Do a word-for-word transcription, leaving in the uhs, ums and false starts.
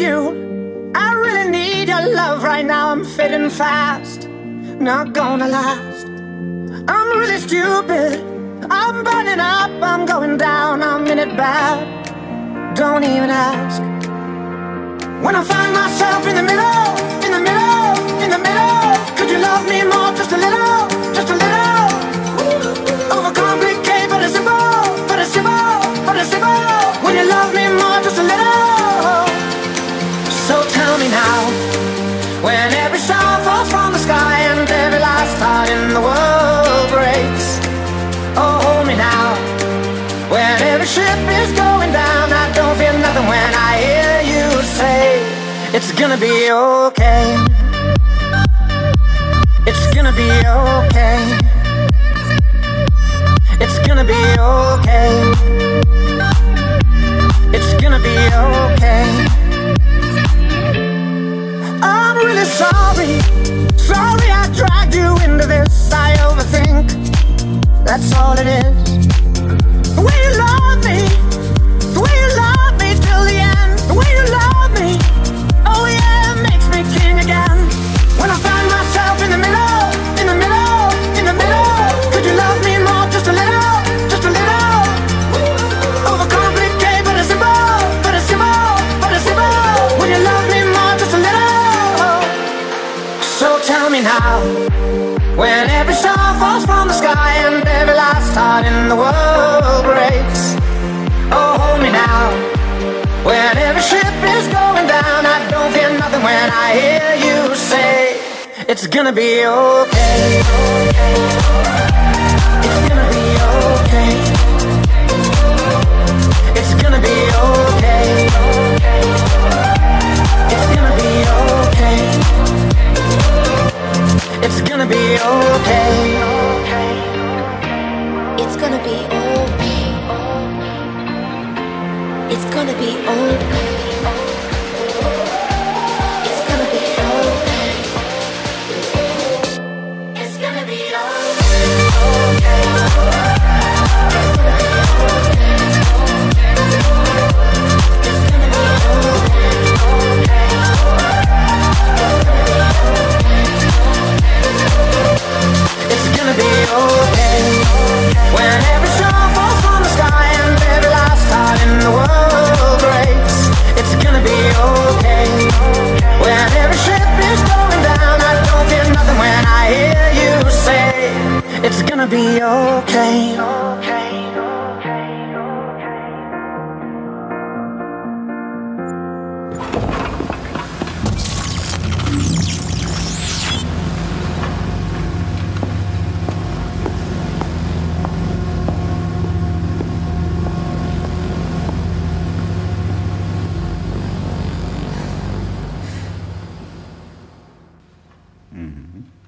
you. I really need your love right now. I'm fading fast, not gonna last. I'm really stupid, I'm burning up, I'm going down, I'm in it bad. Don't even ask. When I find myself in the middle, in the middle, in the middle, could you love me more, just a little, just a little? Overcomplicate, but it's simple, but it's simple, but it's simple. When you love me more, just a little. So tell me now, when every star falls from the sky and every last heart in the world breaks. Oh, hold me now, when every ship is going down, I don't feel nothing when I hear you say, it's gonna be okay. It's gonna be okay. It's gonna be okay. It's gonna be okay. I'm really sorry, sorry I dragged you into this. I overthink, that's all it is. The way you love me, the way you love me till the end. The way you love me, oh yeah, it makes me king again. When I find myself in the middle, in the middle, in the middle, could you love me more, just a little, just a little? Overcomplicate, but it's simple, but it's simple, but it's simple. When you love me more, just a little. So tell me now, when every star falls from the sky and every last heart in the world breaks. Oh, hold me now, when every ship is going down, I don't feel nothing when I hear you say, it's gonna be okay. It's gonna be okay. It's gonna be okay. It's gonna be okay. It's gonna be okay. It's gonna be okay. It's gonna be okay. It's gonna be okay. It's gonna be okay. It's gonna be okay. It's gonna be okay. When every star falls from the sky and every last heart in the world breaks. It's gonna be okay. When every ship is going down, I don't feel nothing when I hear you say, it's gonna be okay. Mm-hmm.